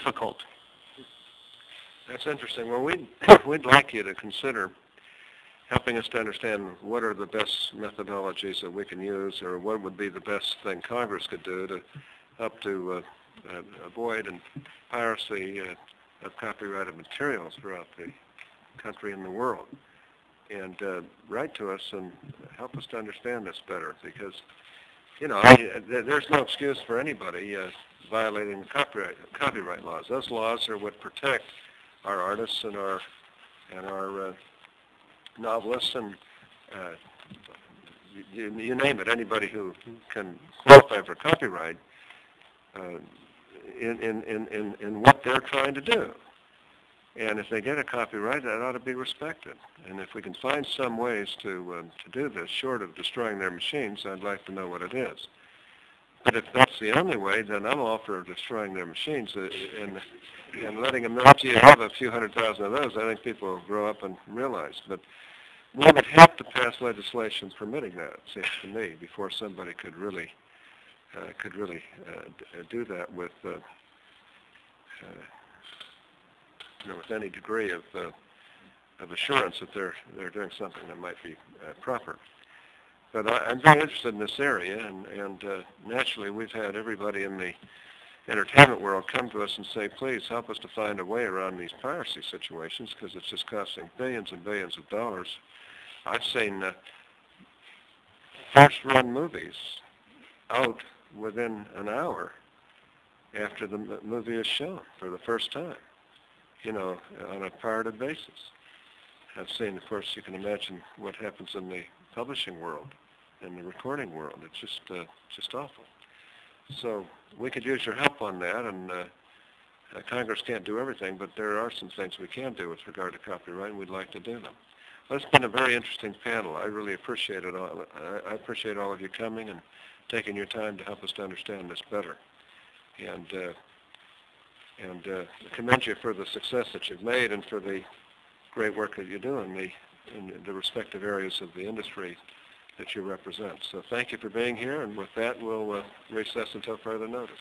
difficult. That's interesting. Well, we'd like you to consider helping us to understand what are the best methodologies that we can use, or what would be the best thing Congress could do to help to avoid and piracy of copyrighted materials throughout the country and the world. And write to us and help us to understand this better, because there's no excuse for anybody violating the copyright laws. Those laws are what protect our artists and our novelists and you name it. Anybody who can qualify for copyright in what they're trying to do. And if they get a copyright, that ought to be respected. And if we can find some ways to do this, short of destroying their machines, I'd like to know what it is. But if that's the only way, then I'm all for destroying their machines and letting them know if you have a few 100,000 of those. I think people will grow up and realize. But we would have to pass legislation permitting that, it seems to me, before somebody could really do that with with any degree of assurance that they're doing something that might be proper. But I'm very interested in this area, and naturally we've had everybody in the entertainment world come to us and say, please help us to find a way around these piracy situations, because it's just costing billions and billions of dollars. I've seen first-run movies out within an hour after the movie is shown for the first time, on a pirated basis. I've seen, of course, you can imagine what happens in the publishing world and the recording world. It's just awful. So we could use your help on that, and Congress can't do everything, but there are some things we can do with regard to copyright, and we'd like to do them. Well, it's been a very interesting panel. I really appreciate it all. I appreciate all of you coming and taking your time to help us to understand this better. And commend you for the success that you've made and for the great work that you do in the respective areas of the industry that you represent. So thank you for being here, and with that, we'll recess until further notice.